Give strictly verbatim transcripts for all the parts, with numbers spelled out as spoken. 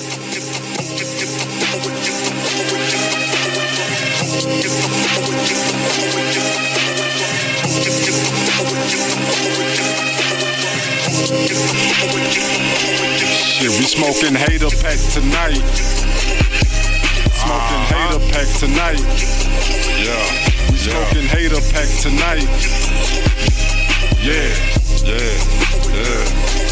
Shit, we smoking hater packs tonight. Smoking uh-huh. hater packs tonight. Yeah, we smoking yeah. hater packs tonight. Yeah, yeah, yeah.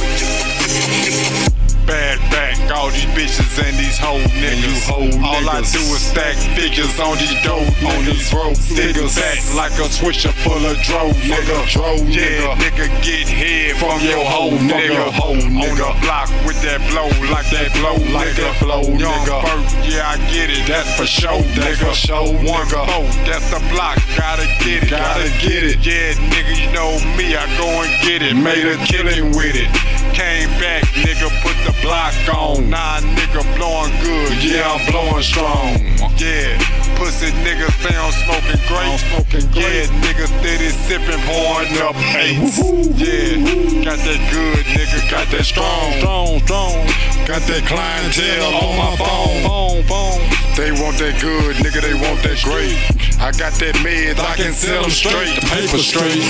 Bad back, all these bitches and these hoe niggas. Hoe all niggas. I do is stack figures on these dope on these broke niggas. Back like a swisher full of dro, nigga. Dro, yeah, nigga, get head from your hoe nigga. Hoe nigga. On the block with that blow, like that blow, like that blow, Young nigga. Burt, yeah, I get it, that's for show, that's nigga. For show, one four, that's the block, gotta get it, gotta, gotta get it. Yeah, nigga, you know me, I go and get it, made a killing with it. Came back, nigga, put the block on. Nah, nigga, blowing good, yeah, I'm blowing strong. Yeah, pussy nigga say I'm smoking great. I'm smoking great. Yeah, nigga steady sipping, pouring up eights. Yeah, got that good, nigga, got that strong, strong, strong. Got that clientele on my phone, phone, phone. They want that good, nigga, they want that great. I got that meds, I can sell them straight, the paper straight.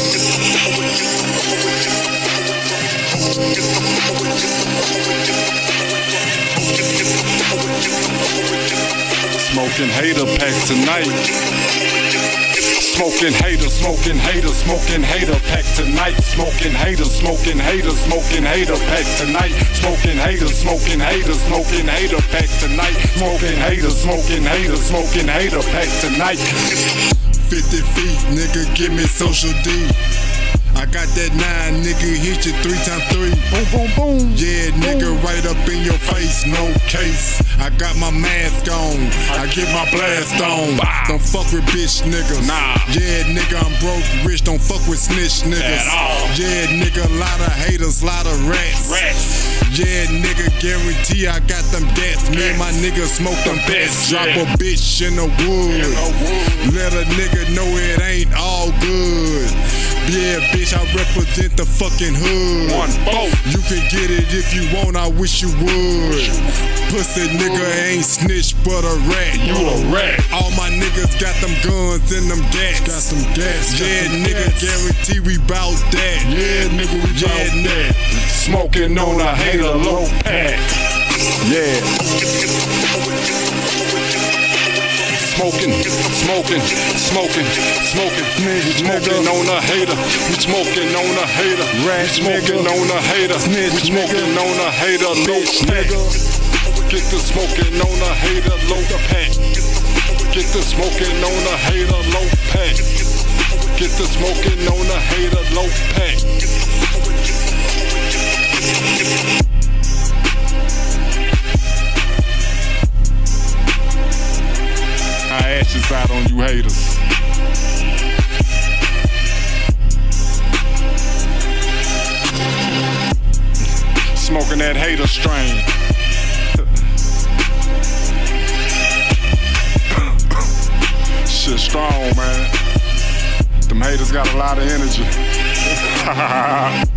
Smoking hater packs tonight. Smoking hater, smoking hater, smoking hater packs tonight. Smoking hater, smoking hater, smoking hater packs tonight. Smoking hater, smoking hater, smoking hater packs tonight. Smoking hater, smoking hater, smoking hater packs tonight. fifty feet, nigga, give me social D. I got that nine, nigga, hit you three times three. Boom, boom, boom. Yeah, nigga, right up in your face, no case. I got my mask on, I get my blast on. Don't fuck with bitch niggas. Nah. Yeah, nigga, I'm broke, rich, don't fuck with snitch niggas. At all. Yeah, nigga, lot of haters, lot of rats. Rats. Yeah, nigga, guarantee I got them gats. Me and my niggas smoke them best. Drop a bitch in the wood. Let a nigga know it ain't all good. Yeah, bitch, I represent the fucking hood. One boat. You can get it if you want, I wish you would. Pussy nigga ain't snitch but a rat. You a rat. All my niggas got them guns and them gats. Got some gas. Yeah, nigga, gats. Guarantee we bout that. Yeah, nigga, we yeah, bout nigga. that. Smoking on a hater low pack. Yeah. Smoking, smoking, smoking, smoking. We smoking on a hater. We smoking on a hater. We smoking on a hater. We smoking on a hater low pack. Get the smoking on a hater low pack. Get the smoking on a hater low pack. Get the smoking on a hater low pack. Ashes out on you haters. Smoking that hater strain. Shit strong, man. Them haters got a lot of energy.